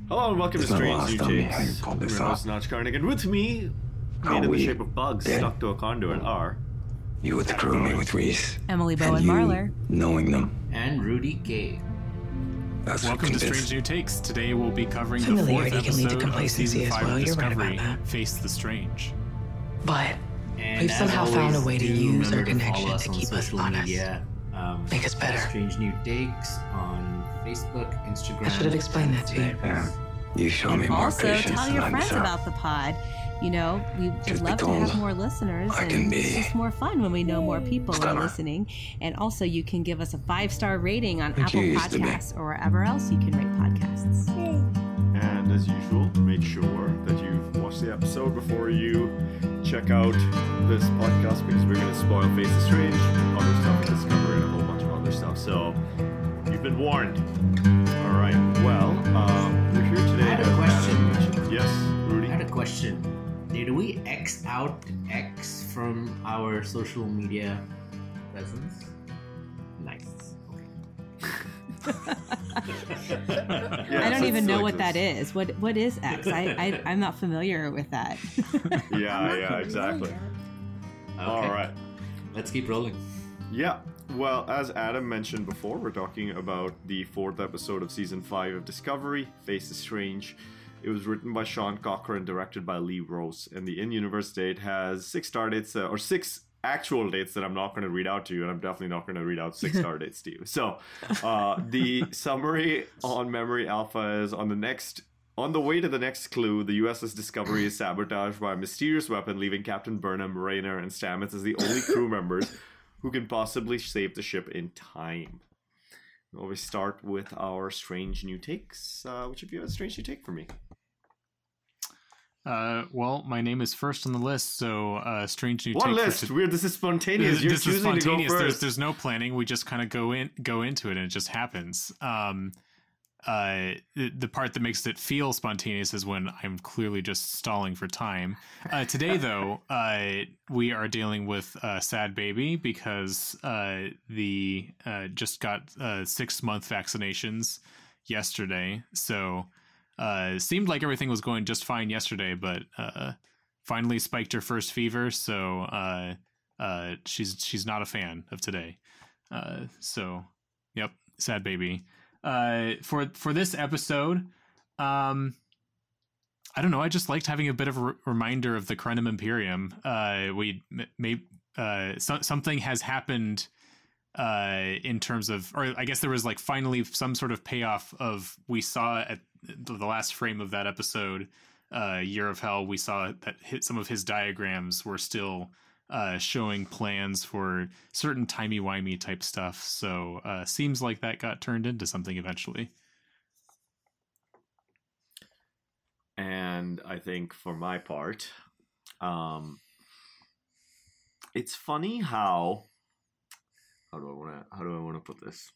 Hello and welcome to Strange New Takes. I'm your host, Notch Carnick, and with me, made in the shape of bugs stuck to a conduit, are... You with the crew, me with Reese. Emily Bowen Marler. Knowing them. And Rudy Gay. Welcome to Strange New Takes. Today we'll be covering the fourth episode of Season 5 of Discovery, Face the Strange. But we've somehow found a way to use our connection to keep us honest. Make us better. Strange New Takes on Facebook, Instagram. I should have explained that to you. Yeah. You show me more also, patience tell your friends deserve. about the pod. You know, we would love to have more listeners, and it's just more fun when we know more people are listening. And also, you can give us a 5-star rating on Apple Podcasts or wherever else you can rate podcasts. And as usual, make sure that you've watched the episode before you check out this podcast, because we're going to spoil Face the Strange, other stuff in Discovery, and a whole bunch of other stuff. So, you've been warned. All right. Well, we're here today. I had a question. Yes, Rudy? I had a question. Did we X out X from our social media presence? Nice. Okay. I don't even know what that is. What is X? I'm not familiar with that. Yeah, exactly. Okay. All right. Let's keep rolling. Yeah. Well, as Adam mentioned before, we're talking about the 4th episode of Season 5 of Discovery, Face the Strange. It was written by Sean Cochran, directed by Lee Rose, and the in-universe date has 6 star dates, or 6 actual dates that I'm not going to read out to you, and I'm definitely not going to read out 6 star dates to you. So, the summary on Memory Alpha is on the way to the next clue, the USS Discovery is sabotaged by a mysterious weapon, leaving Captain Burnham, Rayner, and Stamets as the only crew members who can possibly save the ship in time. Well, we start with our Strange New Takes. Which of you has a Strange New Take for me? Well, my name is first on the list, so Strange New Take. What list? Weird. This is spontaneous. You're choosing to go first. There's no planning. We just kind of go into it, and it just happens. The part that makes it feel spontaneous is when I'm clearly just stalling for time. Today, though, we are dealing with Sad Baby because the just got 6-month vaccinations yesterday. So seemed like everything was going just fine yesterday, but finally spiked her first fever. So she's not a fan of today. So yep, Sad Baby. For this episode, I don't know. I just liked having a bit of a reminder of the Krenim Imperium. Something has happened in terms of, or I guess there was like finally some sort of payoff of, we saw at the last frame of that episode, Year of Hell, we saw that some of his diagrams were still showing plans for certain timey-wimey type stuff. So seems like that got turned into something eventually. And I think for my part, it's funny how do I want to put this?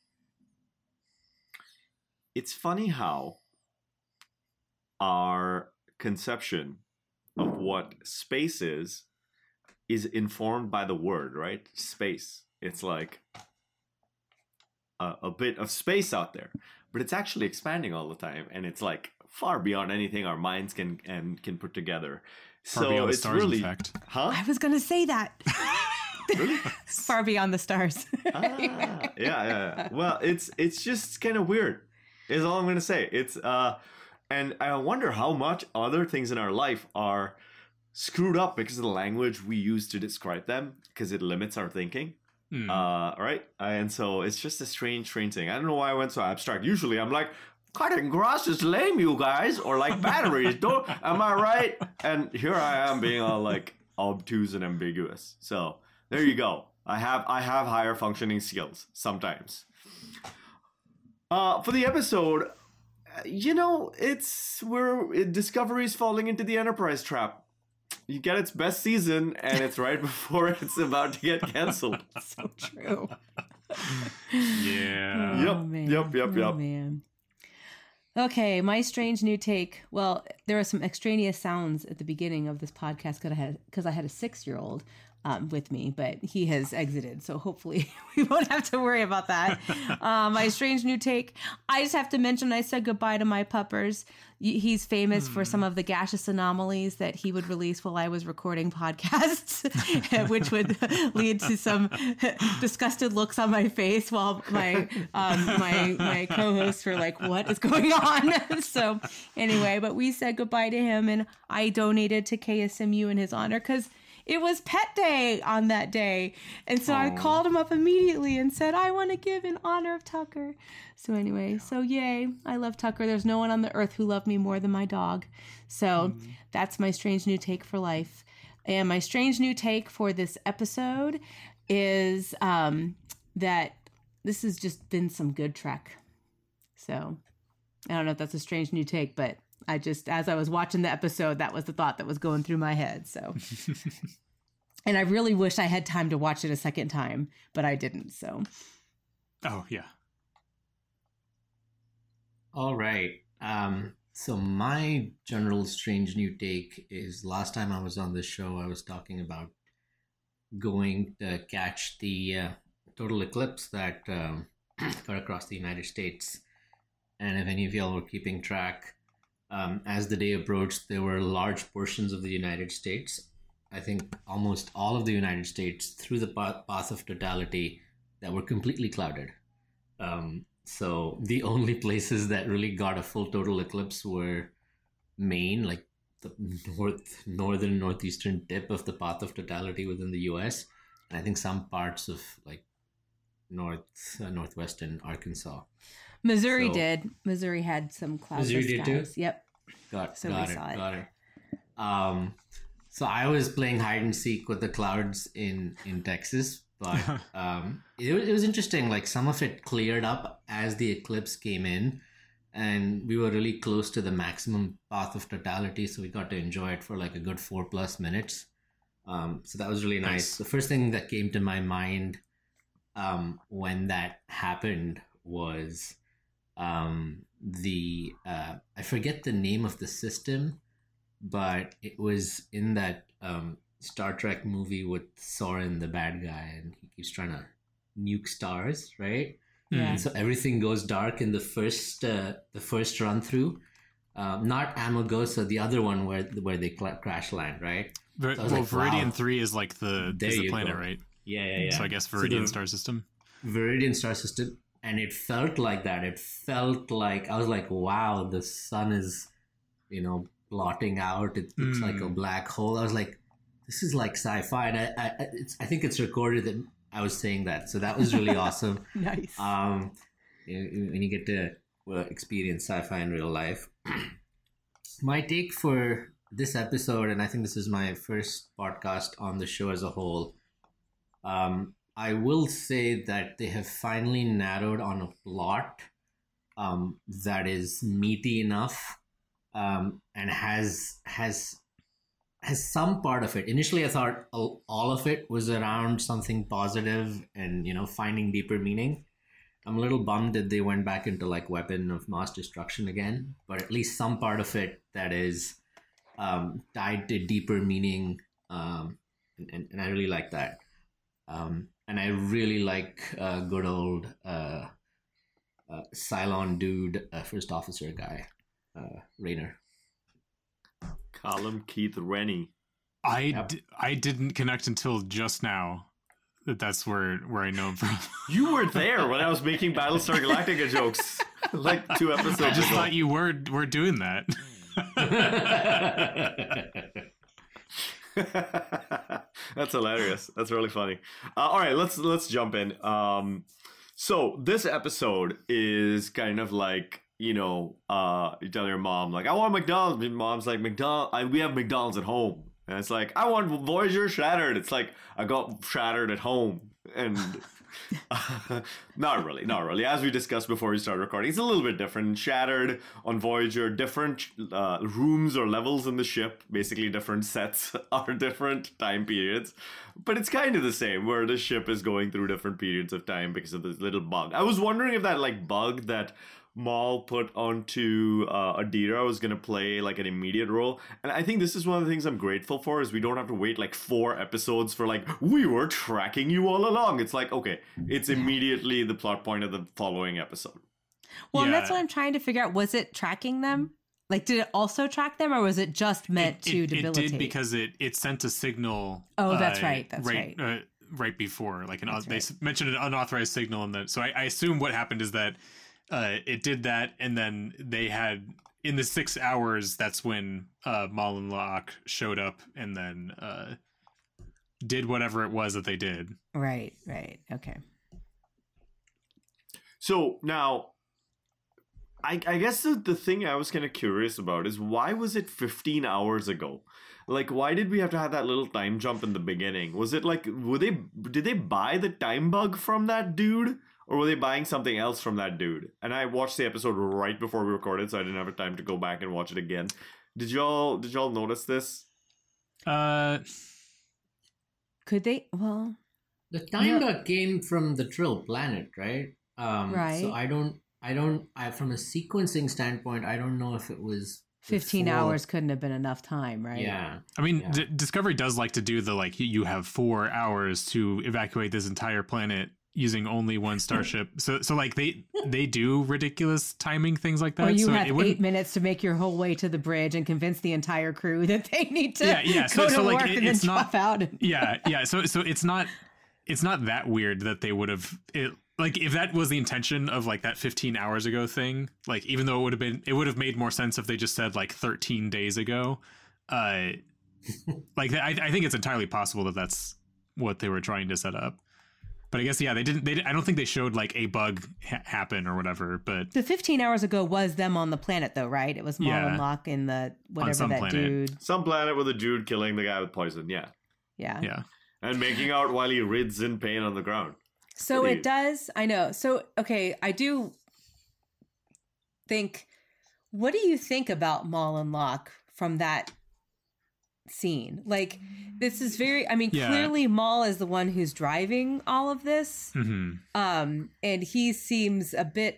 It's funny how our conception of what space is informed by the word, right? Space. It's like a bit of space out there, but it's actually expanding all the time, and it's like far beyond anything our minds can put together. Far beyond the stars, really, in fact. Huh? I was going to say that. Really? Far beyond the stars. Yeah. Well, it's just kind of weird, is all I'm going to say. It's and I wonder how much other things in our life are screwed up because of the language we use to describe them, because it limits our thinking. Right? And so it's just a strange thing. I don't know why I went so abstract. Usually I'm like, cutting grass is lame, you guys, or like batteries. Am I right? And here I am being all like obtuse and ambiguous. So there you go. I have higher functioning skills sometimes. For the episode, Discovery's falling into the Enterprise trap. You get its best season, and it's right before it's about to get canceled. So true. Yeah. Yep. Oh, man. Okay, my strange new take. Well, there were some extraneous sounds at the beginning of this podcast because I had a 6-year-old. with me, but he has exited, so hopefully we won't have to worry about that. My strange new take. I just have to mention I said goodbye to my puppers. He's famous for some of the gaseous anomalies that he would release while I was recording podcasts, which would lead to some disgusted looks on my face while my my co-hosts were like, "What is going on?" So anyway, but we said goodbye to him, and I donated to KSMU in his honor because it was pet day on that day. And so I called him up immediately and said, I want to give in honor of Tucker. So anyway, so yay. I love Tucker. There's no one on the earth who loved me more than my dog. So that's my strange new take for life. And my strange new take for this episode is that this has just been some good Trek. So I don't know if that's a strange new take, but I just, as I was watching the episode, that was the thought that was going through my head. So, and I really wish I had time to watch it a second time, but I didn't. So, oh yeah. All right. So my general strange new take is last time I was on this show, I was talking about going to catch the total eclipse that cut across the United States. And if any of y'all were keeping track, as the day approached, there were large portions of the United States, I think almost all of the United States, through the path of totality that were completely clouded. So the only places that really got a full total eclipse were Maine, like the northeastern tip of the path of totality within the U.S., and I think some parts of like northwestern Arkansas. Missouri did. Missouri had some cloudless skies. Missouri did too? Yep. Got it. So I was playing hide and seek with the clouds in Texas, but it was interesting. Like some of it cleared up as the eclipse came in, and we were really close to the maximum path of totality, so we got to enjoy it for like a good 4+ minutes. So that was really nice. The first thing that came to my mind when that happened was I forget the name of the system, but it was in that Star Trek movie with Soren, the bad guy, and he keeps trying to nuke stars, right? Yeah. And so everything goes dark in the first run through. Not Amargosa, the other one where they crash land, right? So Viridian 3 is like the planet, right? Yeah. So I guess Viridian star system. Viridian star system. And it felt like that. It felt like, I was like, wow, the sun is, blotting out. It looks like a black hole. I was like, this is like sci-fi. And I think it's recorded that I was saying that. So that was really awesome. Nice. When you get to experience sci-fi in real life. My take for this episode, and I think this is my first podcast on the show as a whole, I will say that they have finally narrowed on a plot that is meaty enough and has some part of it. Initially, I thought all of it was around something positive and, finding deeper meaning. I'm a little bummed that they went back into like weapon of mass destruction again, but at least some part of it that is tied to deeper meaning, and I really like that. And I really like good old Cylon dude, first officer guy, Raynor. Colin Keith Rennie. I didn't connect until just now that's where I know him from. You were there when I was making Battlestar Galactica jokes like 2 episodes ago. I just thought you were doing that. That's hilarious. That's really funny. All right, let's jump in. So this episode is kind of like, you tell your mom like, I want McDonald's. And mom's like, we have McDonald's at home. And it's like, I want Voyager Shattered. It's like, I got Shattered at home. And not really. As we discussed before we started recording, it's a little bit different. Shattered on Voyager, different rooms or levels in the ship, basically different sets are different time periods. But it's kind of the same, where the ship is going through different periods of time because of this little bug. I was wondering if that like bug that Maul put onto Adira was going to play like an immediate role. And I think this is one of the things I'm grateful for is we don't have to wait like 4 episodes for like, we were tracking you all along. It's like, okay, it's immediately the plot point of the following episode. Well, and that's what I'm trying to figure out. Was it tracking them? Like, did it also track them, or was it just meant to debilitate? It did because it sent a signal. Oh, that's right. That's right. Right before, like they right. mentioned an unauthorized signal, and so I assume what happened is that it did that, and then they had in the 6 hours. That's when Maul and Locke showed up, and then did whatever it was that they did. Right. Okay. So now, I guess the thing I was kind of curious about is why was it 15 hours ago? Like, why did we have to have that little time jump in the beginning? Was it like, did they buy the time bug from that dude? Or were they buying something else from that dude? And I watched the episode right before we recorded, so I didn't have time to go back and watch it again. Did y'all notice this? Could they? Well, the time bug came from the Trill planet, right? Right. So I don't, from a sequencing standpoint, I don't know if it was 15 hours couldn't have been enough time, right? Yeah. I mean, Discovery does like to do the, like, you have 4 hours to evacuate this entire planet using only one starship. So like they do ridiculous timing things like that. Or you so have 8 minutes to make your whole way to the bridge and convince the entire crew that they need to go to work and then drop out. Yeah. So it's not that weird that they would have like, if that was the intention of like that 15 hours ago thing, like, even though it would have made more sense if they just said like 13 days ago. Like, I think it's entirely possible that that's what they were trying to set up. But I guess, they didn't. I don't think they showed like a bug happen or whatever. But the 15 hours ago was them on the planet, though, right? It was Maul and Locke in the whatever that planet. dude. Some planet with a dude killing the guy with poison. Yeah. And making out while he writhes in pain on the ground. So it does. I know. So, okay, I do think, what do you think about Maul and Locke from that scene? Like, this is very, I mean, clearly Maul is the one who's driving all of this. Mm-hmm. And he seems a bit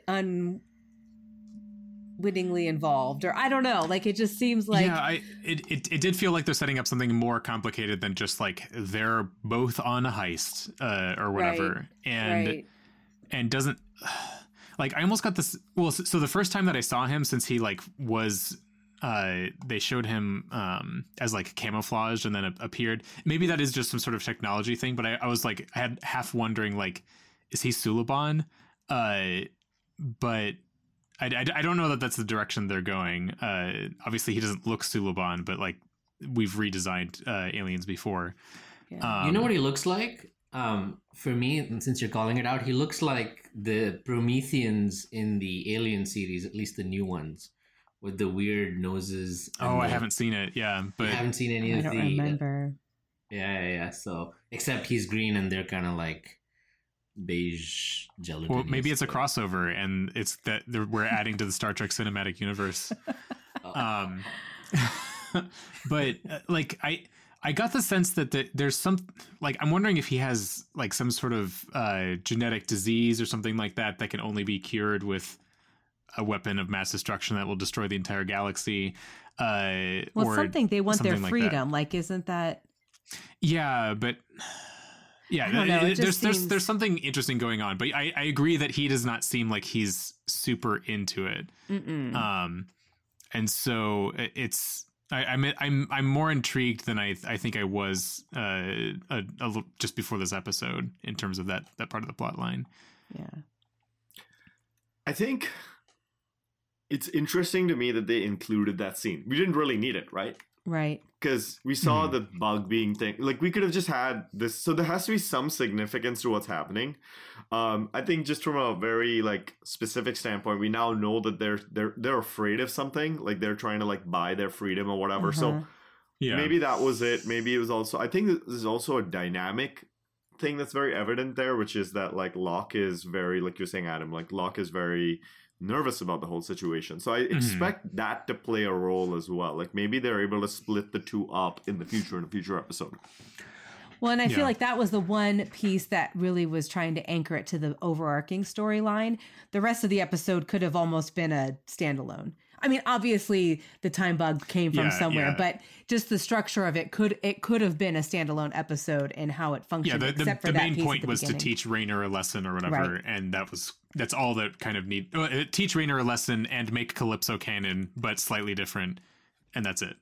unwittingly involved, or I don't know, like, it just seems like it did feel like they're setting up something more complicated than just like they're both on a heist or whatever. And doesn't, like, I almost got this, well, so the first time that I saw him, since he like was they showed him as like camouflaged and then appeared, maybe that is just some sort of technology thing, but I was like, I had half wondering, like, is he Suliban? But I don't know that that's the direction they're going. Obviously, he doesn't look Suliban, but like, we've redesigned aliens before. You know what he looks like? For me, and since you're calling it out, he looks like the Prometheans in the Alien series, at least the new ones, with the weird noses. I haven't seen it. Yeah, but I haven't seen any of the. I don't remember. Yeah. So, except he's green and they're kind of like beige gelatin. Well, maybe it's a crossover, and it's that we're adding to the Star Trek cinematic universe. But like, I got the sense that there's some, like, I'm wondering if he has like some sort of genetic disease or something like that can only be cured with a weapon of mass destruction that will destroy the entire galaxy. Or something they want their freedom. Like, isn't that? Yeah, but. Yeah, there's something interesting going on, but I agree that he does not seem like he's super into it. And so it's I'm more intrigued than I think I was just before this episode in terms of that part of the plot line. Yeah, I think it's interesting to me that they included that scene. We didn't really need it, right? Right. Because we saw the bug being thing. Like, we could have just had this. So there has to be some significance to what's happening. I think just from a very like specific standpoint, we now know that they're afraid of something. Like, they're trying to like buy their freedom or whatever. So maybe that was it. Maybe it was also, I think there's also a dynamic thing that's very evident there, which is that like Locke is very, like you're saying, Adam, like Locke is very nervous about the whole situation. So I expect that to play a role as well. Like, maybe they're able to split the two up in the future, in a future episode. Well, and I feel like that was the one piece that really was trying to anchor it to the overarching storyline. The rest of the episode could have almost been a standalone. I mean, obviously the time bug came from somewhere, but just the structure of it could have been a standalone episode and how it functioned. Yeah, except for the that main piece point at the was beginning. to teach Raynor a lesson or whatever, Right. and that's all that kind of need. Teach Raynor a lesson and make Calypso canon, but slightly different, and that's it.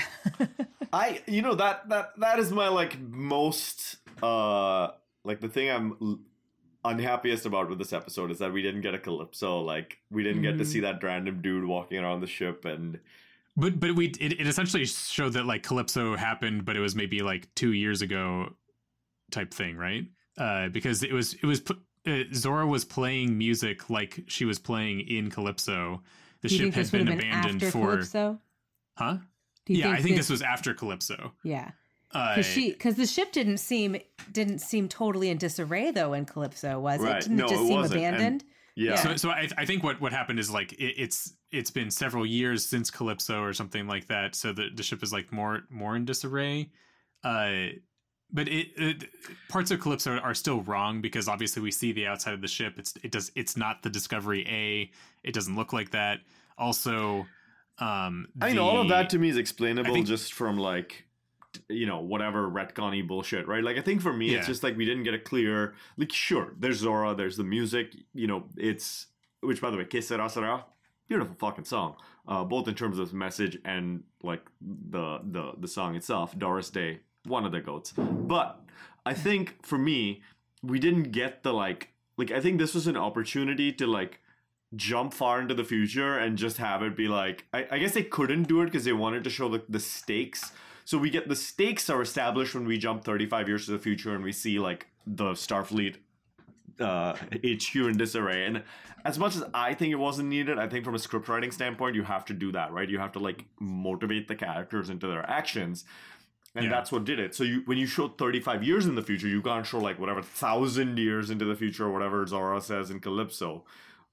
That is my like most like the thing I'm unhappiest about with this episode is that we didn't get a Calypso. Like we didn't get to see that random dude walking around the ship, and but it essentially showed that like Calypso happened, but it was maybe like 2 years ago type thing, right? Because it was Zora was playing music like she was playing in Calypso. The ship had been abandoned for Calypso? Huh? Yeah, I think this was after Calypso. Yeah, because the ship didn't seem totally in disarray though in Calypso, was right. it? Didn't No, it just it seem wasn't. abandoned? So I think what happened is like it's been several years since Calypso or something like that. So the ship is like more in disarray. But parts of Calypso are still wrong because obviously we see the outside of the ship. It's not the Discovery A. It doesn't look like that. Also, I mean, all of that to me is explainable just from like, whatever retconny bullshit, right? Like, I think for me, it's just like we didn't get a clear, like, sure, there's Zora, there's the music, which by the way, Que Sera Sera, beautiful fucking song, both in terms of message and like the song itself. Doris Day, one of the goats. But I think for me, we didn't get the like I think this was an opportunity to like jump far into the future and just have it be like, I guess they couldn't do it because they wanted to show the stakes. So we get the stakes are established when we jump 35 years to the future and we see like the Starfleet HQ in disarray. And as much as I think it wasn't needed, I think from a script writing standpoint, you have to do that, right? You have to like motivate the characters into their actions. And that's what did it. So when you show 35 years in the future, you can't show like whatever 1,000 years into the future or whatever Zora says in Calypso.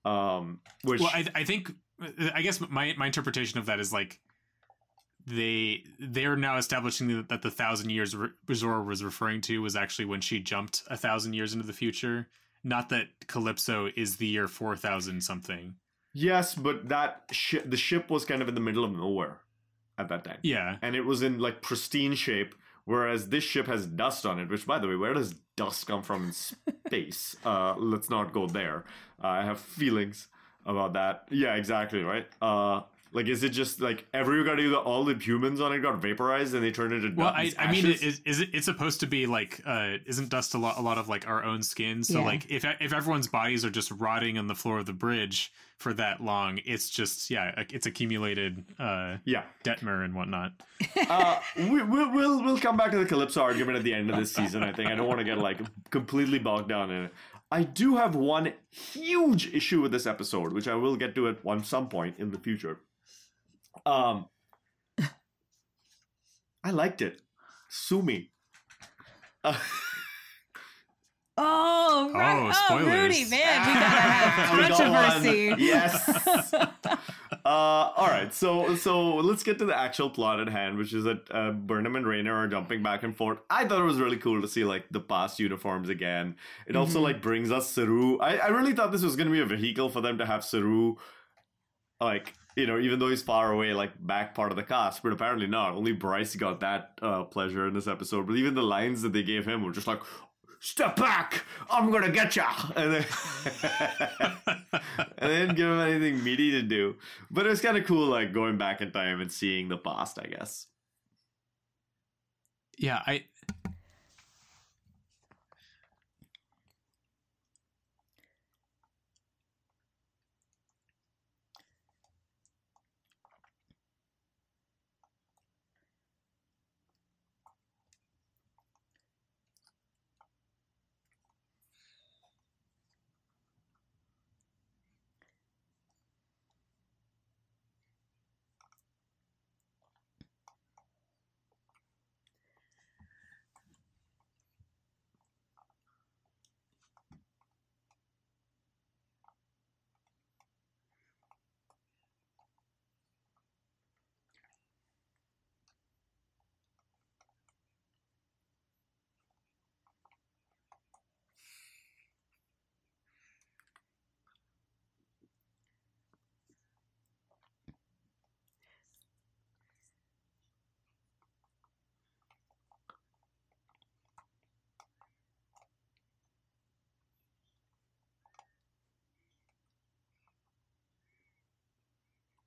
I think I guess my interpretation of that is like they're now establishing that the 1,000 years Zora was referring to was actually when she jumped 1,000 years into the future, not that Calypso is the year 4,000 something. Yes, but the ship was kind of in the middle of nowhere at that time. Yeah, and it was in like pristine shape, whereas this ship has dust on it. Which, by the way, where does dust come from in space? Let's not go there. I have feelings about that. Yeah, exactly, right? Like, is it just like all the humans on it got vaporized and they turned into dust? Well, I mean, it's supposed to be like, isn't dust a lot of like our own skin? So like, if everyone's bodies are just rotting on the floor of the bridge for that long, it's just it's accumulated Detmer and whatnot. We'll come back to the Calypso argument at the end of this season. I think I don't want to get like completely bogged down in it. I do have one huge issue with this episode, which I will get to at some point in the future. I liked it. Sue me. Oh, right. Oh, Rudy, man, we gotta have controversy. Yes. All right, so let's get to the actual plot at hand, which is that Burnham and Raynor are jumping back and forth. I thought it was really cool to see like the past uniforms again. It also like brings us Saru. I really thought this was going to be a vehicle for them to have Saru, like, even though he's far away, like back part of the cast, but apparently not. Only Bryce got that pleasure in this episode. But even the lines that they gave him were just like, "Step back! I'm gonna get ya!" And then and they didn't give him anything meaty to do. But it was kind of cool, like going back in time and seeing the past, I guess. Yeah,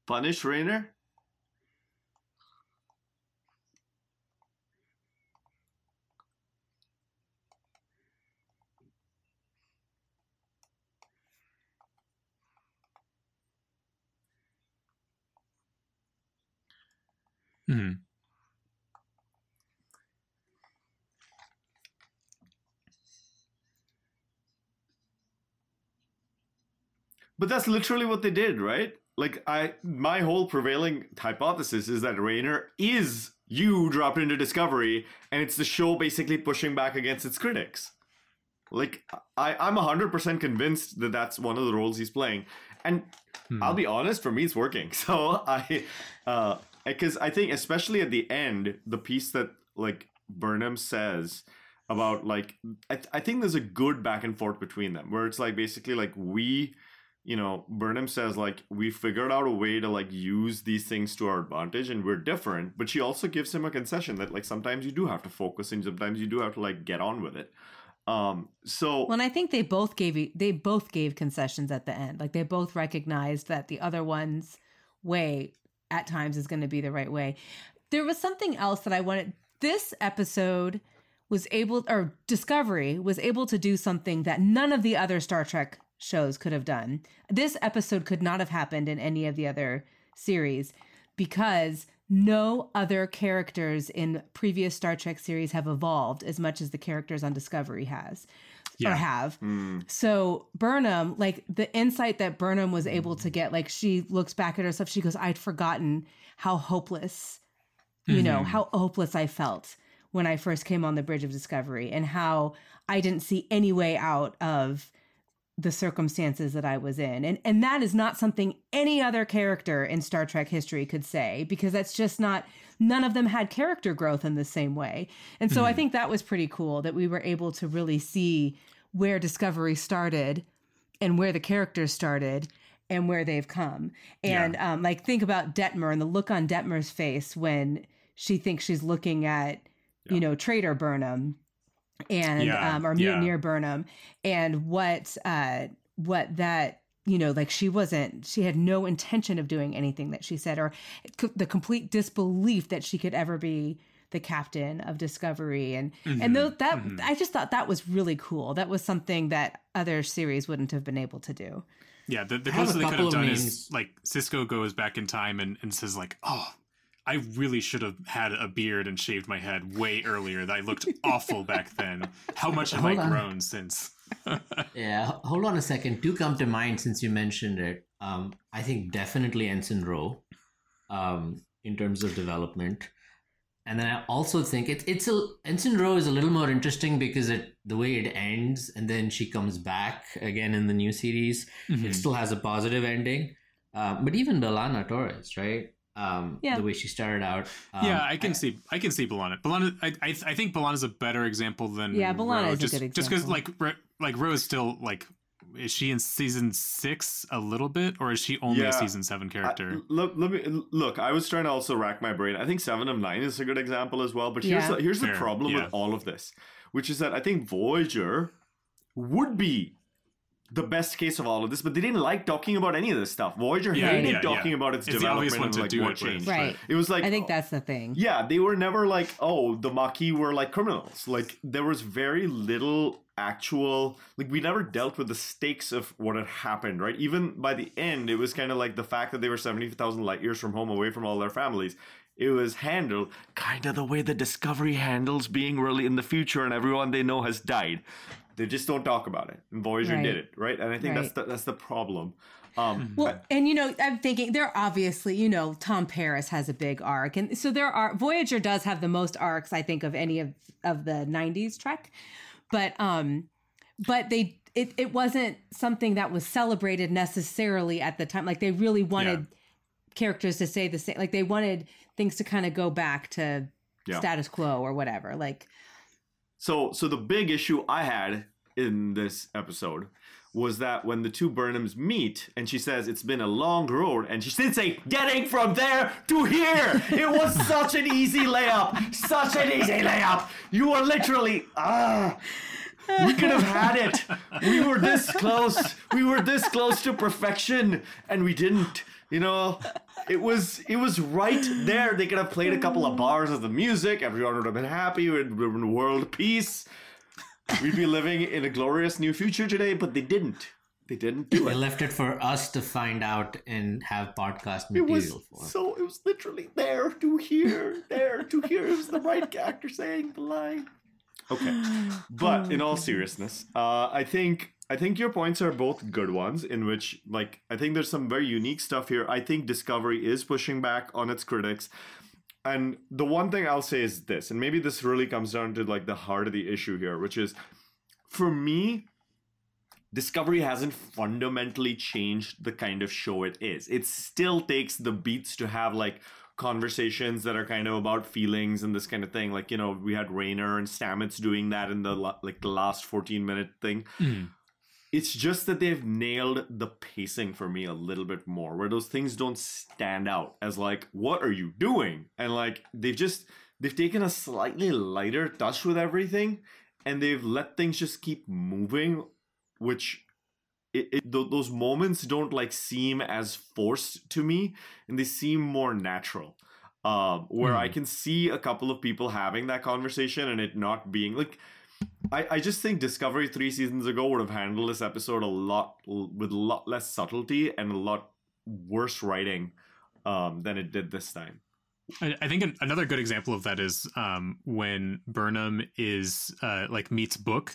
punish Rayner? Mm-hmm. But that's literally what they did, right? Like, my whole prevailing hypothesis is that Rayner is you dropped into Discovery, and it's the show basically pushing back against its critics. Like, I'm 100% convinced that that's one of the roles he's playing. And I'll be honest, for me, it's working. So because I think, especially at the end, the piece that, like, Burnham says about, like, I think there's a good back and forth between them, where it's, like, basically, like, Burnham says, like, we figured out a way to, like, use these things to our advantage, and we're different. But she also gives him a concession that, like, sometimes you do have to focus, and sometimes you do have to, like, get on with it. And I think they both gave concessions at the end. Like, they both recognized that the other one's way at times is going to be the right way. There was something else that I wanted. This episode Discovery was able to do something that none of the other Star Trek shows could have done. This episode could not have happened in any of the other series because no other characters in previous Star Trek series have evolved as much as the characters on Discovery or have. So Burnham, like, the insight that Burnham was able to get, like, she looks back at herself, she goes, I'd forgotten how hopeless, how hopeless I felt when I first came on the bridge of Discovery, and how I didn't see any way out of the circumstances that I was in. And that is not something any other character in Star Trek history could say, because that's just not, none of them had character growth in the same way. And so I think that was pretty cool that we were able to really see where Discovery started and where the characters started and where they've come. And like, think about Detmer and the look on Detmer's face when she thinks she's looking at, Traitor Burnham and or Mutineer Burnham, and what that, like, she had no intention of doing anything that she said, or the complete disbelief that she could ever be the captain of Discovery. And I just thought that was really cool. That was something that other series wouldn't have been able to do. Yeah, the closest they could have done is, like, Sisko goes back in time and says, like, oh, I really should have had a beard and shaved my head way earlier. I looked awful back then. How much have I grown since? Yeah, hold on a second. Two come to mind since you mentioned it. I think definitely Ensign Ro, in terms of development. And then I also think Ensign Ro is a little more interesting because the way it ends, and then she comes back again in the new series, it still has a positive ending. But even B'Elanna Torres, right? The way she started out. I can see B'Elanna. I think B'Elanna's a better example than B'Elanna is a good example. Just because, like Rose still, like, is she in season 6 a little bit, or is she only a season 7 character? Look, I was trying to also rack my brain. I think 7 of 9 is a good example as well. But here's the problem with all of this, which is that I think Voyager would be the best case of all of this, but they didn't like talking about any of this stuff. Voyager hated talking about its development and, like, what changed. Right. It was like, I think that's the thing. Yeah, they were never like, oh, the Maquis were like criminals. Like, there was very little actual, like, we never dealt with the stakes of what had happened, right? Even by the end, it was kind of like the fact that they were 70,000 light years from home, away from all their families. It was handled kind of the way the Discovery handles being really in the future and everyone they know has died. They just don't talk about it. And Voyager did it, right? And I think that's the problem. And, I'm thinking they're obviously, Tom Paris has a big arc. And so Voyager does have the most arcs, I think, of any of the 90s Trek. But it wasn't something that was celebrated necessarily at the time. Like, they really wanted characters to say the same. Like, they wanted things to kind of go back to status quo or whatever. Like, So the big issue I had in this episode was that when the two Burnhams meet and she says it's been a long road, and she did say getting from there to here, it was such an easy layup, you were literally we could have had it, we were this close to perfection, and we didn't. You know, it was right there. They could have played a couple of bars of the music. Everyone would have been happy. We'd be in world peace. We'd be living in a glorious new future today, but they didn't. They didn't do it. They left it for us to find out and have podcast material for. So it was literally there to hear. It was the right actor saying the line. Okay, but in all seriousness, I think your points are both good ones. In which, like, I think there's some very unique stuff here. I think Discovery is pushing back on its critics. And the one thing I'll say is this, and maybe this really comes down to like the heart of the issue here, which is, for me, Discovery hasn't fundamentally changed the kind of show it is. It still takes the beats to have like conversations that are kind of about feelings and this kind of thing. Like, you know, we had Rayner and Stamets doing that in the last 14-minute thing. It's just that they've nailed the pacing for me a little bit more, where those things don't stand out as like, what are you doing? And like, they've taken a slightly lighter touch with everything, and they've let things just keep moving, which those moments don't like seem as forced to me, and they seem more natural. Where I can see a couple of people having that conversation and it not being like, I just think Discovery 3 seasons ago would have handled this episode with a lot less subtlety and a lot worse writing than it did this time. I think another good example of that is when Burnham is meets Book,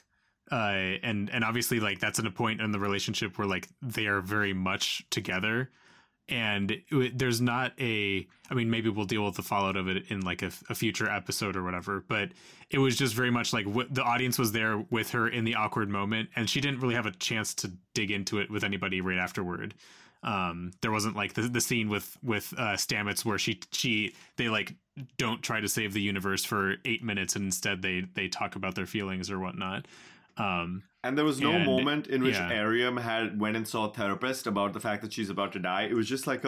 and obviously like that's at a point in the relationship where like they are very much together. And there's not I mean, maybe we'll deal with the fallout of it in like a future episode or whatever, but it was just very much like the audience was there with her in the awkward moment, and she didn't really have a chance to dig into it with anybody right afterward. There wasn't like the scene with Stamets where they like don't try to save the universe for 8 minutes, and instead they talk about their feelings or whatnot. And there was no moment in which Airiam went and saw a therapist about the fact that she's about to die. It was just like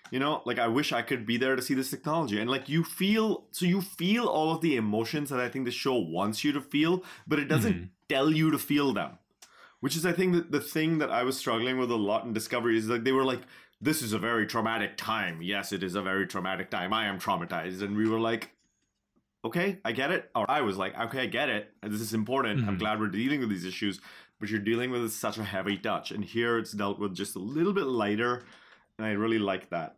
I wish I could be there to see this technology. And like you feel all of the emotions that I think the show wants you to feel, but it doesn't tell you to feel them. Which is, I think, the thing that I was struggling with a lot in Discovery is like they were like, this is a very traumatic time. Yes, it is a very traumatic time. I am traumatized. And we were like, okay, I get it. Or I was like, okay, I get it. This is important. I'm glad we're dealing with these issues, but you're dealing with such a heavy touch. And here it's dealt with just a little bit lighter, and I really like that.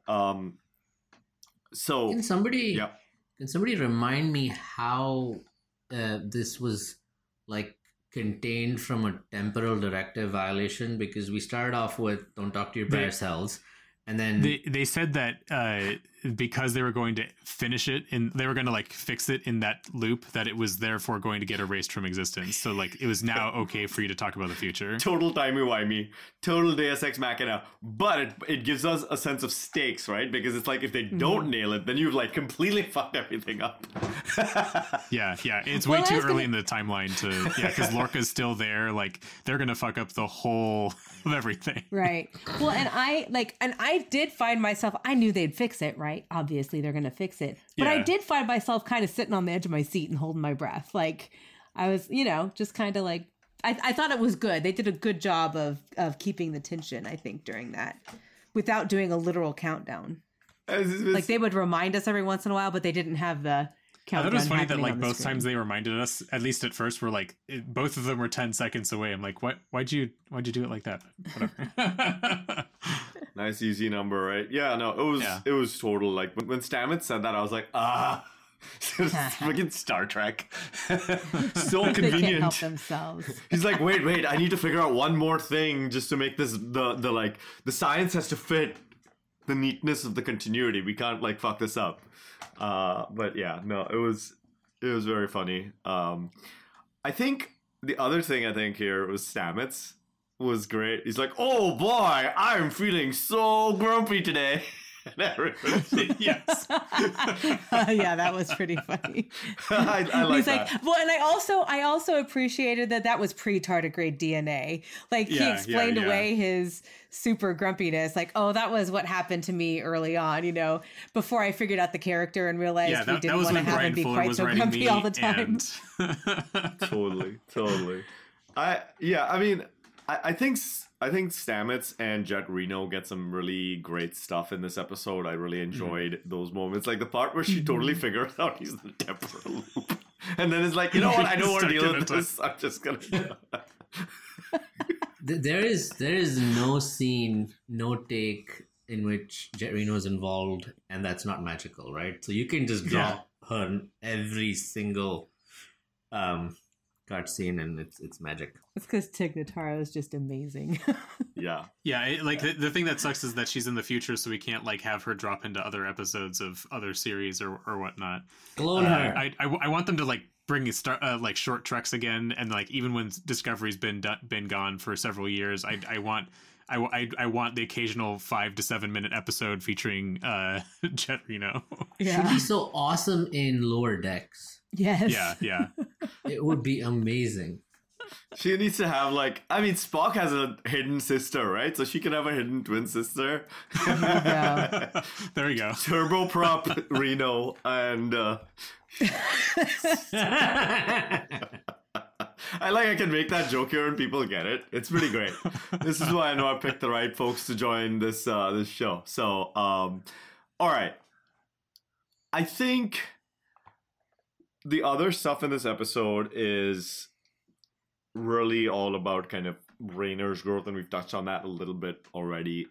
So can somebody remind me how this was like contained from a temporal directive violation? Because we started off with don't talk to your better selves. And then they said that because they were going to finish it and they were going to like fix it in that loop, that it was therefore going to get erased from existence. So like it was now okay for you to talk about the future. Total timey-wimey, total Deus Ex Machina, but it gives us a sense of stakes, right? Because it's like if they don't nail it, then you've like completely fucked everything up. Yeah, it's way too early in the timeline because Lorca's still there. Like they're gonna fuck up the whole of everything, right? Well, and I did find myself, I knew they'd fix it, right? Obviously they're gonna fix it, but I did find myself kind of sitting on the edge of my seat and holding my breath. Like I was, just kind of like I thought it was good. They did a good job of keeping the tension, I think, during that without doing a literal countdown. Like they would remind us every once in a while, but they didn't have the countdown. I thought it was funny that like both times they reminded us, at least at first, were like both of them were 10 seconds away. I'm like, what? Why'd you do it like that? Whatever. Nice easy number, right? Yeah, no, it was total like when Stamets said that, I was like, freaking Star Trek. So convenient. They can't help themselves. He's like, wait, I need to figure out one more thing just to make this the science has to fit the neatness of the continuity. We can't like fuck this up. But yeah, no, it was very funny. I think the other thing here was Stamets was great. He's like, oh boy, I'm feeling so grumpy today. Yes. Yeah, that was pretty funny. I like He's that. Like, well, and I also appreciated that was pre-tardigrade DNA. Like he explained away his super grumpiness. Like, oh, that was what happened to me early on. Before I figured out the character and realized we didn't want to have him be quite so grumpy all the time. Totally. I mean, I think Stamets and Jet Reno get some really great stuff in this episode. I really enjoyed those moments. Like the part where she totally figures out he's in the temporal loop. And then it's like, you know what? I don't want to deal with this. I'm just going to... There is no scene, no take in which Jet Reno is involved, and that's not magical, right? So you can just drop her in every single cutscene, and it's magic. It's because Tig Notaro is just amazing. Yeah. Like the thing that sucks is that she's in the future, so we can't like have her drop into other episodes of other series or whatnot. Clone her. I want them to like bring like short treks again, and like even when Discovery's been gone for several years, I want the occasional 5 to 7 minute episode featuring Jet Reno. Yeah. She'd be so awesome in Lower Decks. Yes. Yeah. It would be amazing. She needs to have Spock has a hidden sister, right? So she can have a hidden twin sister. There we go. Turboprop Reno and I can make that joke here and people get it. It's pretty great. This is why I know I picked the right folks to join this show. So all right. I think the other stuff in this episode is really all about kind of Raynor's growth, and we've touched on that a little bit already.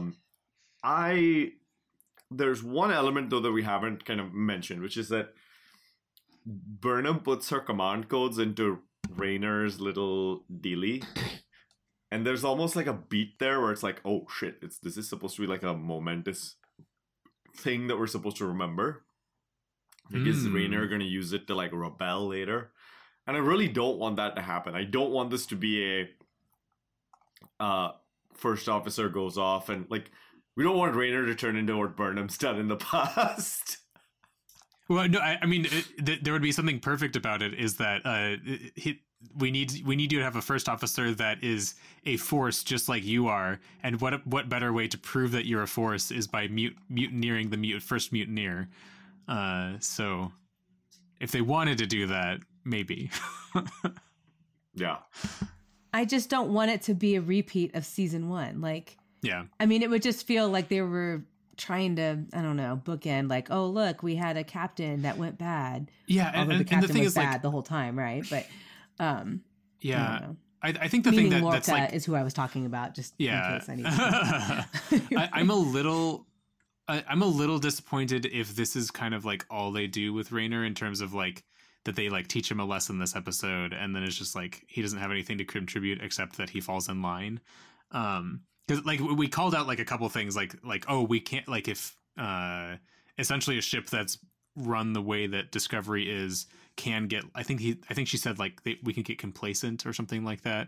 There's one element though that we haven't kind of mentioned, which is that Burnham puts her command codes into Raynor's little dealie, and there's almost like a beat there where it's like, oh shit, this is supposed to be like a momentous thing that we're supposed to remember. Like, is Raynor going to use it to like rebel later? And I really don't want that to happen. I don't want this to be a first officer goes off and like, we don't want Raynor to turn into what Burnham's done in the past. Well, no, I mean, there would be something perfect about it. Is that we need you to have a first officer that is a force just like you are, and what better way to prove that you're a force is by mutineering the first mutineer. So, if they wanted to do that, maybe. Yeah. I just don't want it to be a repeat of season 1. Like, yeah. I mean, it would just feel like they were trying to, I don't know, bookend, like, oh, look, we had a captain that went bad. Yeah, and the captain was bad the whole time, right? But, yeah, I think the thing that's like is who I was talking about. Just in case I need to I'm a little disappointed if this is kind of like all they do with Raynor in terms of like that they like teach him a lesson this episode, and then it's just like he doesn't have anything to contribute except that he falls in line. Because like we called out like a couple things like oh, we can't, like if essentially a ship that's run the way that Discovery is can get, I think she said like we can get complacent or something like that.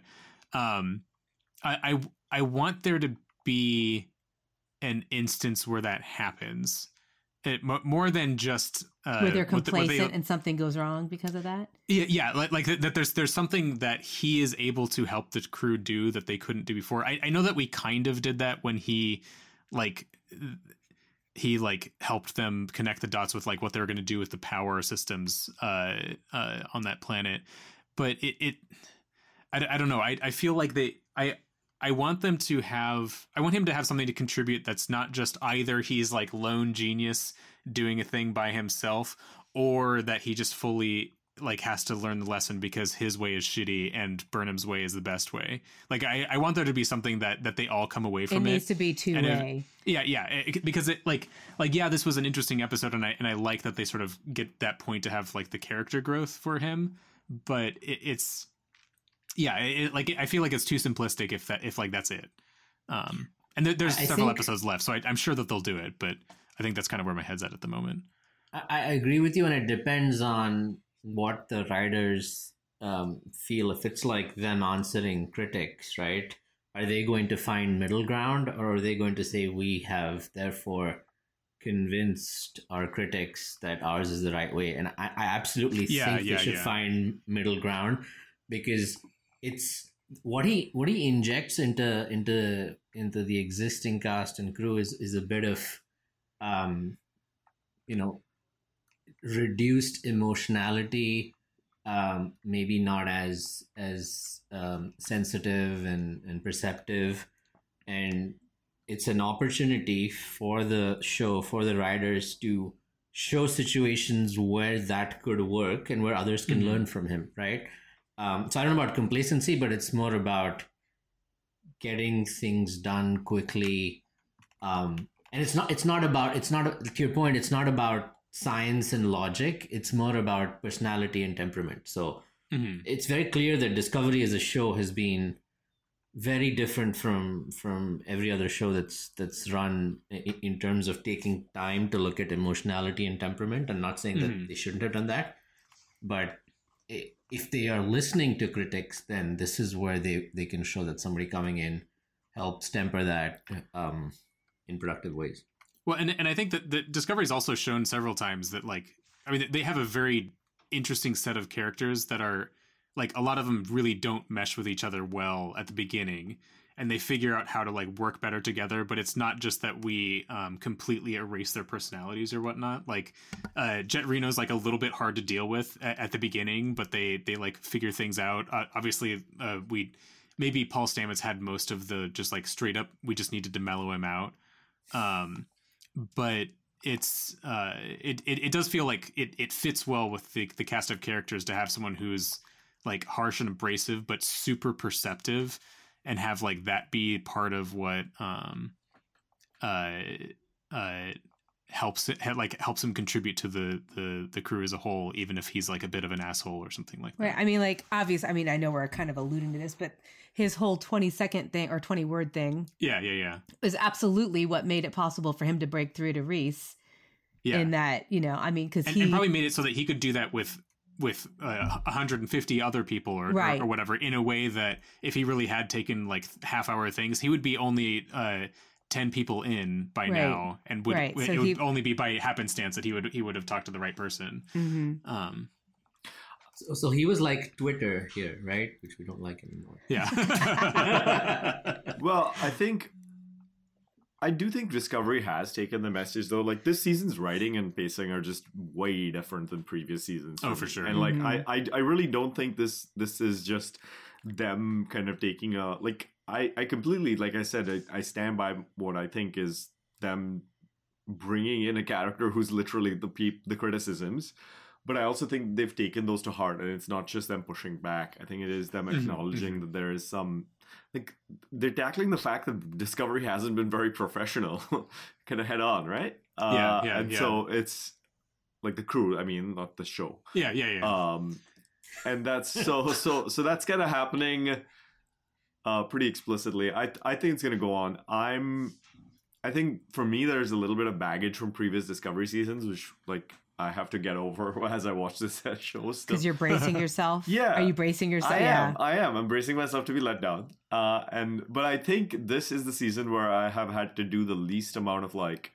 I want there to be an instance where that happens, more than just where they're complacent and something goes wrong because of that. Yeah, like that. There's something that he is able to help the crew do that they couldn't do before. I know that we kind of did that when he helped them connect the dots with like what they were going to do with the power systems on that planet. But I don't know. I feel like I want him to have something to contribute that's not just either he's like lone genius doing a thing by himself, or that he just fully like has to learn the lesson because his way is shitty and Burnham's way is the best way. Like I want there to be something that they all come away from. It needs to be two-way. Because it like this was an interesting episode, and I like that they sort of get that point to have like the character growth for him, but it's. Yeah, I feel like it's too simplistic if that's it. And there's several episodes left, so I'm sure that they'll do it, but I think that's kind of where my head's at the moment. I agree with you, and it depends on what the writers feel. If it's like them answering critics, right? Are they going to find middle ground, or are they going to say we have therefore convinced our critics that ours is the right way? And I absolutely think they should find middle ground, because it's what he injects into the existing cast and crew is a bit of reduced emotionality, maybe not as sensitive and perceptive, and it's an opportunity for the show, for the writers to show situations where that could work and where others can learn from him, right? So I don't know about complacency, but it's more about getting things done quickly. And to your point, it's not about science and logic. It's more about personality and temperament. So it's very clear that Discovery as a show has been very different from every other show that's run in terms of taking time to look at emotionality and temperament. I'm not saying that they shouldn't have done that, but if they are listening to critics, then this is where they can show that somebody coming in helps temper that in productive ways. Well, and I think that the Discovery's also shown several times that, like, I mean, they have a very interesting set of characters that are, like, a lot of them really don't mesh with each other well at the beginning, and they figure out how to, like, work better together. But it's not just that we completely erase their personalities or whatnot. Like, Jet Reno's, like, a little bit hard to deal with at the beginning, but they like figure things out. Obviously, maybe Paul Stamets had most of the just, like, straight up, we just needed to mellow him out. But it's it does feel like it fits well with the cast of characters to have someone who's, like, harsh and abrasive but super perceptive, and have, like, that be part of what helps him contribute to the crew as a whole, even if he's, like, a bit of an asshole or something like that. Right. I mean, like, obviously, I mean, I know we're kind of alluding to this, but his whole 20-second thing or 20-word thing, yeah, is absolutely what made it possible for him to break through to Reese. Yeah. In that, you know, I mean, because he probably made it so that he could do that with 150 other people or whatever, in a way that if he really had taken, like, half-hour things, he would be only 10 people in by now, and it would only be by happenstance that he would have talked to the right person. Mm-hmm. So he was like Twitter here, right? Which we don't like anymore. Yeah. Well, I do think Discovery has taken the message, though. Like, this season's writing and pacing are just way different than previous seasons. For sure. And, like, I really don't think this is just them kind of taking a, like, I completely, like I said, I stand by what I think is them bringing in a character who's literally the criticisms. But I also think they've taken those to heart, and it's not just them pushing back. I think it is them acknowledging that there is some, like, they're tackling the fact that Discovery hasn't been very professional kind of head on, right? So it's like the crew, I mean, not the show. Yeah. And that's so that's kind of happening pretty explicitly. I think it's going to go on. I think for me, there's a little bit of baggage from previous Discovery seasons, which, like, I have to get over as I watch this show. Because you're bracing yourself? Yeah. Are you bracing yourself? I am. I'm bracing myself to be let down. But I think this is the season where I have had to do the least amount of, like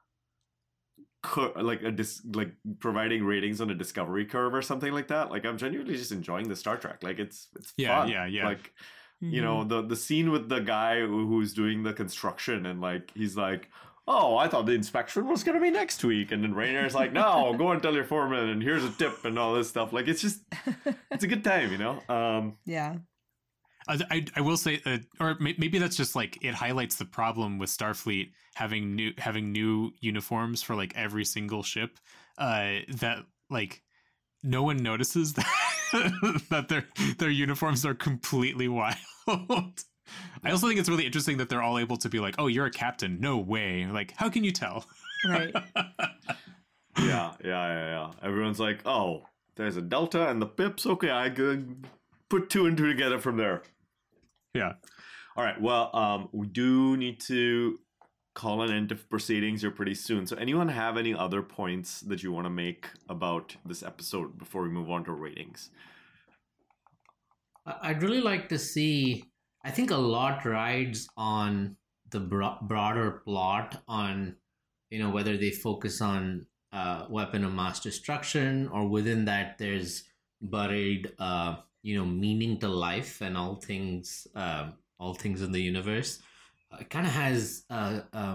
providing ratings on a Discovery curve or something like that. Like, I'm genuinely just enjoying the Star Trek. Like, it's fun. Yeah. Like, you know, the scene with the guy who's doing the construction, and, like, he's like, oh, I thought the inspection was going to be next week. And then Rayner's like, no, go and tell your foreman, and here's a tip, and all this stuff. Like, it's just, it's a good time, you know? Yeah. I will say, or maybe that's just, like, it highlights the problem with Starfleet having new uniforms for, like, every single ship, that, like, no one notices that their uniforms are completely wild. I also think it's really interesting that they're all able to be like, oh, you're a captain. No way. Like, how can you tell? Right. Yeah. Everyone's like, oh, there's a Delta and the Pips. Okay, I could put two and two together from there. Yeah. All right. Well, we do need to call an end to proceedings here pretty soon. So anyone have any other points that you want to make about this episode before we move on to ratings? I'd really like to see, I think a lot rides on the broader plot, on, you know, whether they focus on weapon of mass destruction, or within that there's buried, meaning to life and all things in the universe. It kind of has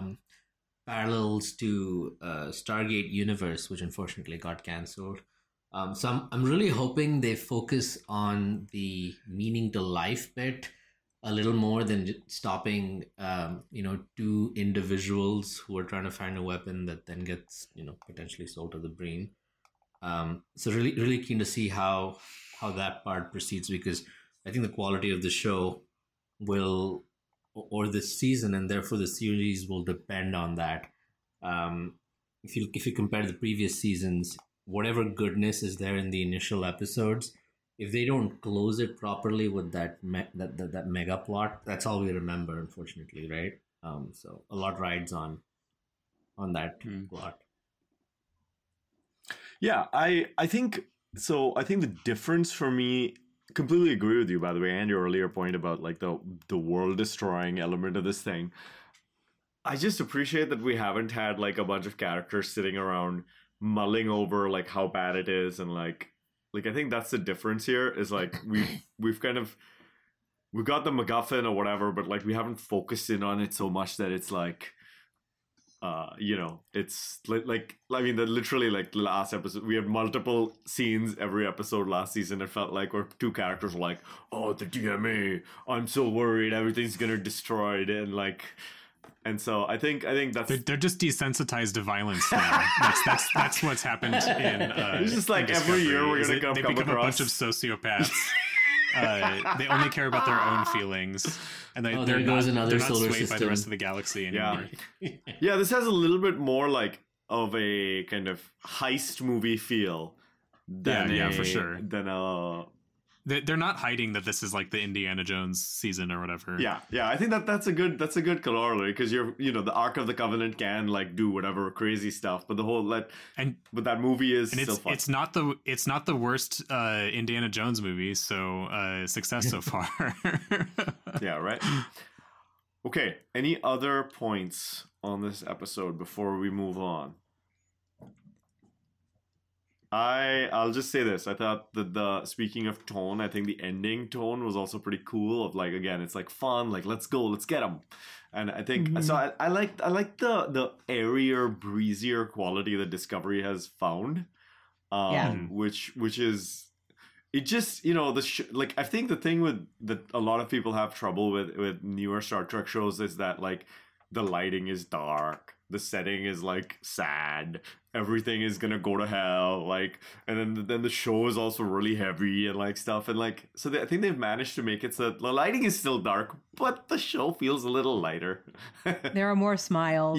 parallels to Stargate Universe, which unfortunately got cancelled. So I'm really hoping they focus on the meaning to life bit a little more than just stopping, two individuals who are trying to find a weapon that then gets, potentially sold to the Breen. So really, really keen to see how that part proceeds, because I think the quality of the show will, or this season, and therefore the series, will depend on that. If you compare the previous seasons, whatever goodness is there in the initial episodes, if they don't close it properly with that mega plot, that's all we remember, unfortunately, right? So a lot rides on that plot. Yeah, I think so. I think the difference for me, completely agree with you, by the way, and your earlier point about like the world destroying element of this thing. I just appreciate that we haven't had like a bunch of characters sitting around mulling over like how bad it is, and like I think that's the difference here, is like we've got the MacGuffin or whatever, but like we haven't focused in on it so much that it's like it's like I mean, literally like the last episode, we had multiple scenes every episode last season. It felt like where two characters were like, "Oh, the DMA, I'm so worried everything's gonna destroyed," and so I think that's they're just desensitized to violence now. That's what's happened in. It's just like every year we're gonna come become across a bunch of sociopaths. They only care about their own feelings, and they're not swayed by the rest of the galaxy anymore. Yeah, this has a little bit more like of a kind of heist movie feel than for sure. Than a. They're not hiding that this is like the Indiana Jones season or whatever. Yeah. I think that's a good corollary, because the Ark of the Covenant can like do whatever crazy stuff, but the whole but that movie is still fun. It's not the worst Indiana Jones movie, so success so far. Yeah, right. Okay, any other points on this episode before we move on? I'll just say this. I thought that speaking of tone, I think the ending tone was also pretty cool. Of like, again, it's like fun, like let's go, let's get them. And I think so. I like the airier, breezier quality that Discovery has found, which is it just like I think the thing with that a lot of people have trouble with newer Star Trek shows is that like the lighting is dark, the setting is like sad, everything is gonna go to hell, like, and then the show is also really heavy and like stuff, and like so I think they've managed to make it so the lighting is still dark, but the show feels a little lighter. There are more smiles.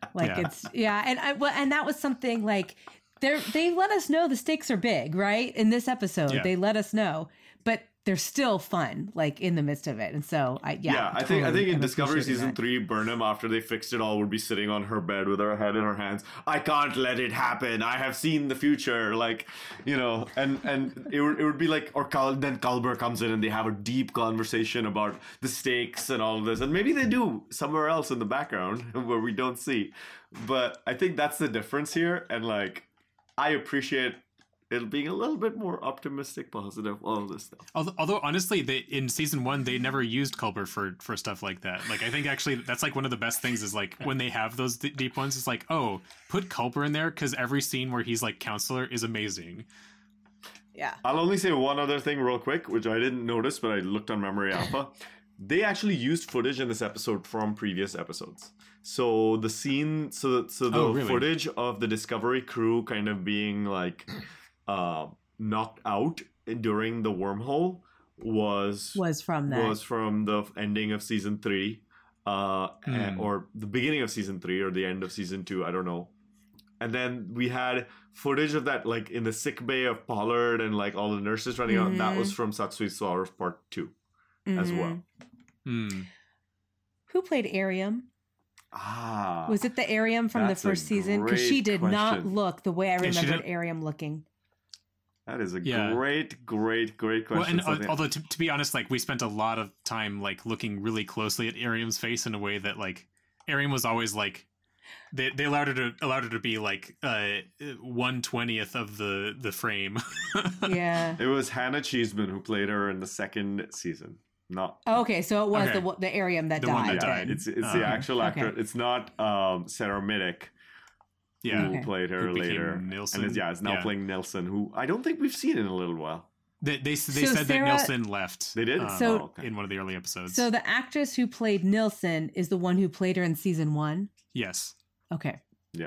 And that was something like they let us know the stakes are big, right? In this episode, they let us know, but they're still fun, like in the midst of it. And so, I think in Discovery Season 3, Burnham, after they fixed it all, would be sitting on her bed with her head in her hands. I can't let it happen. I have seen the future. Like, and it would be like, then Culber comes in and they have a deep conversation about the stakes and all of this. And maybe they do somewhere else in the background where we don't see. But I think that's the difference here. And like, I appreciate it being a little bit more optimistic, positive, all this stuff. Although honestly, in season 1, they never used Culber for stuff like that. Like, I think actually that's like one of the best things is like when they have those deep ones, it's like, oh, put Culber in there, because every scene where he's like counselor is amazing. Yeah. I'll only say one other thing real quick, which I didn't notice, but I looked on Memory Alpha. They actually used footage in this episode from previous episodes. So the scene, really? Footage of the Discovery crew kind of being like knocked out during the wormhole was from the ending of season 3, or the beginning of season 3, or the end of season 2. I don't know. And then we had footage of that, like in the sick bay of Pollard and like all the nurses running out. That was from Satsui Flowers Part 2 as well. Who played Ariam? Was it the Ariam from the first season? Because she did not look the way I remembered Ariam looking. That is a great question. Well, and although to be honest, like we spent a lot of time like looking really closely at Ariam's face in a way that like Ariam was always like they allowed her to be like 1/20th of the frame. Yeah, it was Hannah Cheeseman who played her in the second season. Not okay, so it was the Ariam that died. One that died. It's the actual actor. Okay. It's not Sarah Middick. who played her later. Nilsson. And is now playing Nilsson, who I don't think we've seen in a little while. They said that Nilsson left. They did? In one of the early episodes. So the actress who played Nilsson is the one who played her in season 1? Yes. Okay. Yeah.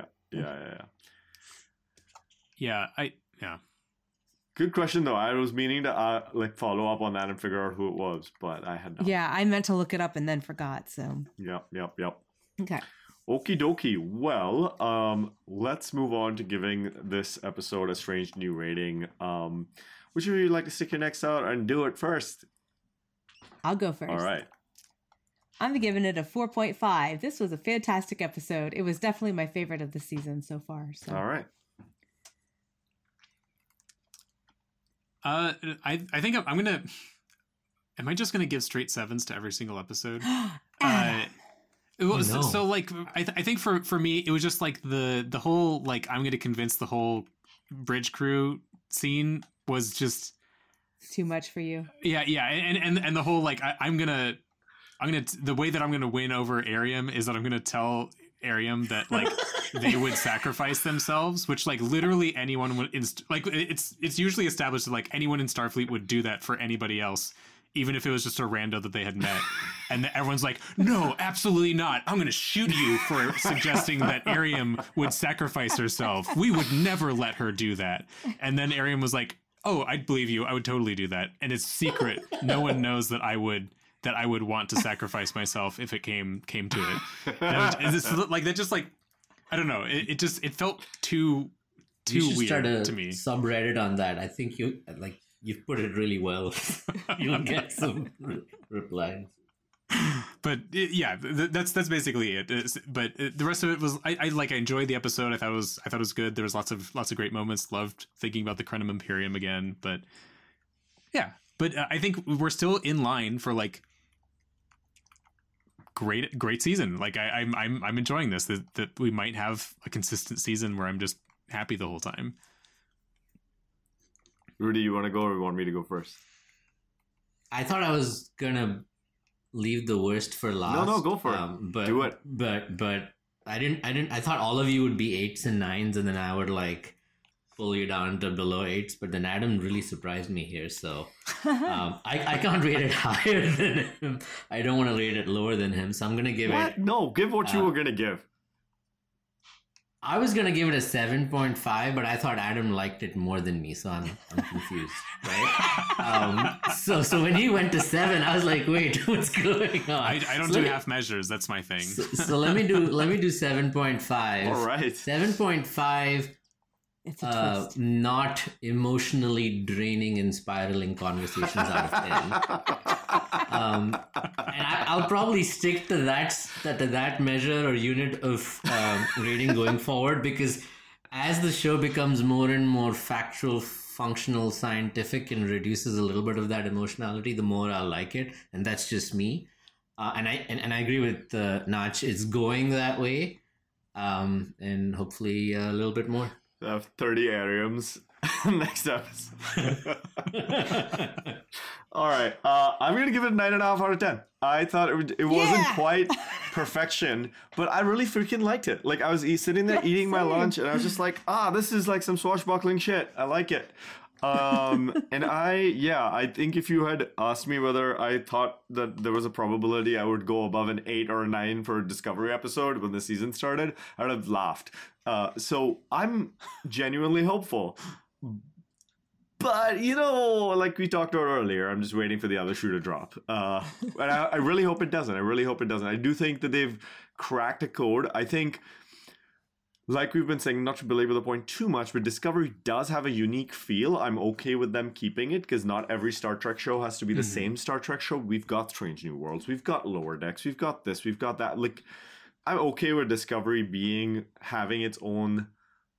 Good question, though. I was meaning to follow up on that and figure out who it was, but I had not. Yeah, I meant to look it up and then forgot, so. Yep. Okay. Okie dokie. Well, let's move on to giving this episode a strange new rating. Which of you would like to stick your necks out and do it first? I'll go first. All right. I'm giving it a 4.5. This was a fantastic episode. It was definitely my favorite of the season so far. So. All right. I think I'm gonna. Am I just gonna give straight 7s to every single episode? So like I think for me it was just like the whole like I'm gonna convince the whole bridge crew scene was just too much for you. Yeah, and the whole like I'm gonna the way that I'm gonna win over Ariam is that I'm gonna tell Ariam that like they would sacrifice themselves, which like literally anyone would it's usually established that like anyone in Starfleet would do that for anybody else, even if it was just a rando that they had met. And everyone's like, no, absolutely not. I'm going to shoot you for suggesting that Ariam would sacrifice herself. We would never let her do that. And then Ariam was like, oh, I'd believe you. I would totally do that. And it's secret. No one knows that I would want to sacrifice myself if it came to it. That just like, I don't know. It felt too weird to me. Subreddit on that. I think you've put it really well. You'll get some replies. But that's basically it. But the rest of it was I enjoyed the episode. I thought it was good. There was lots of great moments. Loved thinking about the Krenim Imperium again. But yeah, I think we're still in line for like great season. Like I'm enjoying this. That we might have a consistent season where I'm just happy the whole time. Rudy, you want to go or you want me to go first? I thought I was gonna leave the worst for last. No, go for it. Do it. But I didn't. I thought all of you would be 8s and 9s, and then I would like pull you down to below 8s. But then Adam really surprised me here, so I can't rate it higher than him. I don't want to rate it lower than him, so I'm gonna give it. No, give what you were gonna give. I was gonna give it a 7.5, but I thought Adam liked it more than me, so I'm confused, right? So when he went to 7, I was like, wait, what's going on? I don't do half measures. That's my thing. So let me do 7.5. All right, 7.5. It's a twist. Not emotionally draining and spiraling conversations out of 10. And I'll probably stick to that measure or unit of rating going forward, because as the show becomes more and more factual, functional, scientific, and reduces a little bit of that emotionality, the more I'll like it, and that's just me. And I agree with Nach. It's going that way, and hopefully a little bit more. I have 30 Ariams next episode. All right. I'm going to give it a 9.5 out of 10. I thought it wasn't quite perfection, but I really freaking liked it. Like I was sitting there eating my lunch and I was just like, this is like some swashbuckling shit. I like it. And I think if you had asked me whether I thought that there was a probability I would go above an 8 or a 9 for a Discovery episode when the season started, I would have laughed. So I'm genuinely hopeful. But, like we talked about earlier, I'm just waiting for the other shoe to drop. And I really hope it doesn't. I do think that they've cracked a code. I think, like we've been saying, not to belabor the point too much, but Discovery does have a unique feel. I'm okay with them keeping it, because not every Star Trek show has to be the same Star Trek show. We've got Strange New Worlds. We've got Lower Decks. We've got this. We've got that. Like, I'm okay with Discovery having its own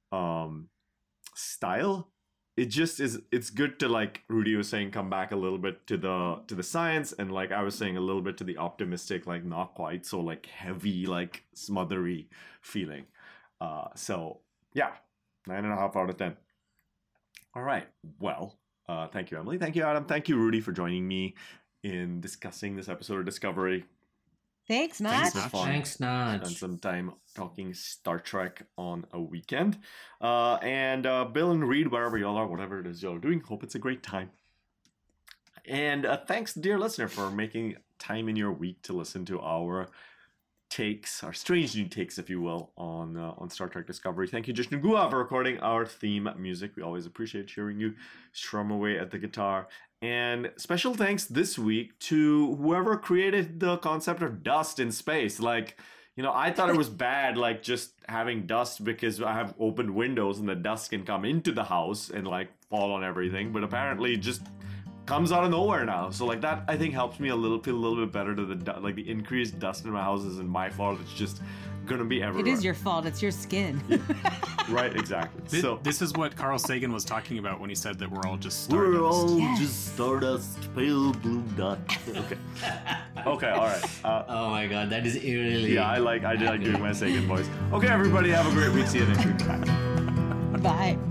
style. It just is. It's good to, like Rudy was saying, come back a little bit to the science, and like I was saying, a little bit to the optimistic, like not quite so like heavy, like smothery feeling. So yeah, 9.5 out of 10. All right. Well, thank you, Emily. Thank you, Adam. Thank you, Rudy, for joining me in discussing this episode of Discovery. Thanks, Notch. Thanks, Notch. Spend some time talking Star Trek on a weekend. And Bill and Reed, wherever y'all are, whatever it is y'all are doing, hope it's a great time. And thanks, dear listener, for making time in your week to listen to our takes, our strange new takes, if you will, on Star Trek Discovery. Thank you, Jishnu Guha, for recording our theme music. We always appreciate hearing you strum away at the guitar. And special thanks this week to whoever created the concept of dust in space. Like, you know, I thought it was bad, like, just having dust because I have open windows and the dust can come into the house and, like, fall on everything. But apparently it just comes out of nowhere now. So, like, that, I think, helps me feel a little bit better to the increased dust in my house isn't my fault. It's just gonna be everywhere. It is your fault. It's your skin. Right, exactly. This is what Carl Sagan was talking about when he said that we're all just stardust. We're all just stardust, pale blue dot. Okay. Okay, all right. Oh my god, that is eerily... Yeah, I like doing my Sagan voice. Okay, everybody, have a great week. See you next week. Bye. Bye.